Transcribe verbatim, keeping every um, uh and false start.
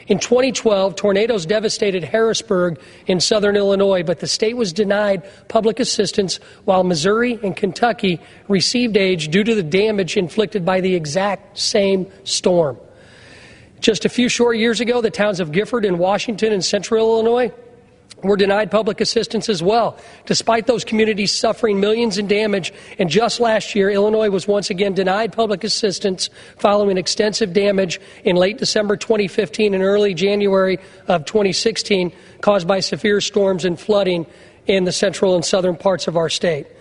In twenty twelve, tornadoes devastated Harrisburg in southern Illinois, but the state was denied public assistance while Missouri and Kentucky received aid due to the damage inflicted by the exact same storm. Just a few short years ago, the towns of Gifford and Washington in central Illinois were denied public assistance as well, despite those communities suffering millions in damage. And just last year, Illinois was once again denied public assistance following extensive damage in late December twenty fifteen and early January of twenty sixteen caused by severe storms and flooding in the central and southern parts of our state.